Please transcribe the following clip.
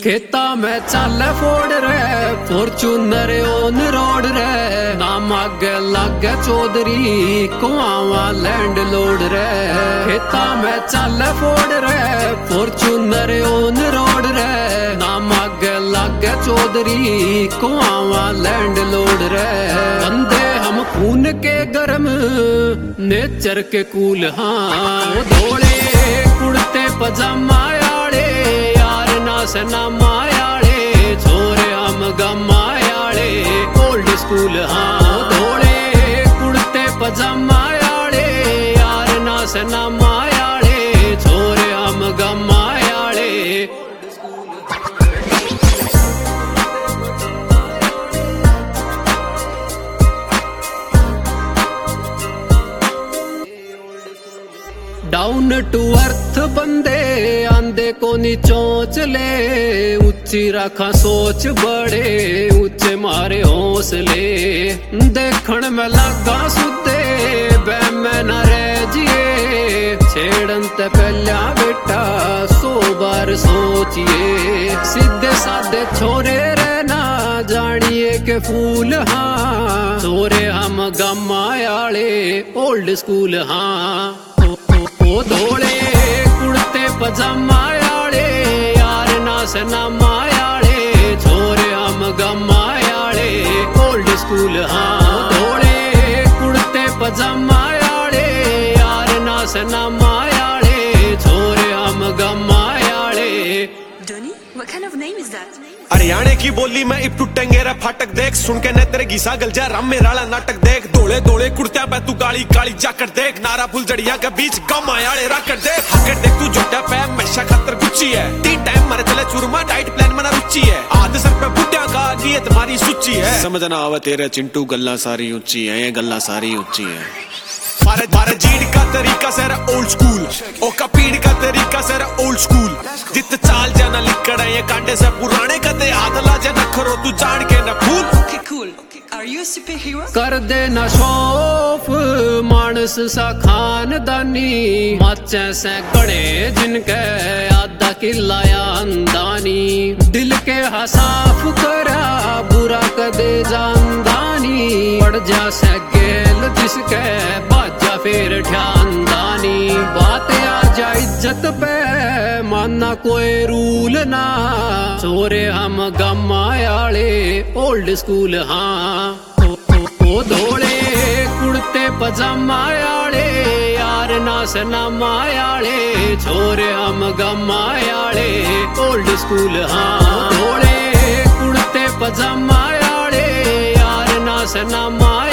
खेता में चल फोड़ रे फॉर्चूनर ऑन रोड रे नाम आगे लागे चौधरी कुआवा लैंड लोड रे। खेता में चल फोड़ रे फॉर्चूनर ऑन रोड रे नाम आगे लागे चौधरी कुआवा लैंड लोड रे। बंदे हम खून के गरम नेचर के कूल हाँ धोले कुर्ते पजामा सना मायाले छोरे हम गमायाले ओल्ड स्कूल हाँ धोले कुर्ते पजामायाले यार ना सना मायाले छोरे हम गमायाले। डाउन टू अर्थ बंदे आंदे को नी चोंच ले ऊंची रखा सोच बड़े ऊंचे मारे हौसले देखण में लगा सुदे बे में न रह जिए छेड़न ते पहला बेटा 100 बार सोचिए सीधे साधे छोरे रहना जानिए के फूल हाँ छोरे हम गमायाले ओल्ड स्कूल हाँ ओ धोले कुर्ते पजामायाले यार ना सना मायाले छोरे हम गमायाले ओल्ड स्कूल हाँ धोले कुर्ते पजामायाले यार ना सना मायाले छोरे हम गमायाले। Donny, what kind of name is that? हरियाणे की बोली में इप टूटेंगे रे फाटक देख सुन के ने तेरे घिसा गल जा राम मेराला नाटक देख धोले धोले कुर्तिया पे तू काली काली जाकर देख नारा फुल जड़िया के बीच गम आयाले राकर देख हकर देख तू झोटा पे हमेशा खातर गुच्ची है 3 टाइम मारे चले चूरमा डाइट प्लान मना रुचि है आधे सर पे बुड्ढा का ये तुम्हारी सूची है समझना आवे तेरे चिंटू गल्ला सारी ऊंची है ये गल्ला सारी ऊंची है। मारे जीड़ का तरीका सेरा ओल्ड स्कूल ओ कपीड़ का तरीका सेरा ओल्ड स्कूल जित चाल जाना लिखड़ा ये कांटे से पुराने कते हाथ ला जाना खरो तू जान के ना फूल। Okay, cool. Are you a superhero? कर देना शौफ मानस सा खानदानी माचे से कड़े जिनके आधा किलाया अंदानी दिल के हसाफ करा बुरा कदे जानदानी पड़ जा से गेल जिसके बाजा फिर ध्यानदानी बात आ जा इज्जत पे मानना कोई रूल ना छोरे हम गमायाले ओल्ड स्कूल हाँ ओ धोले कुर्ते पजामायाले यार ना सना मायाले छोरे हम गमायाले ओल्ड स्कूल हाँ धोले कुर्ते पजामायाले यार ना सना मायाले।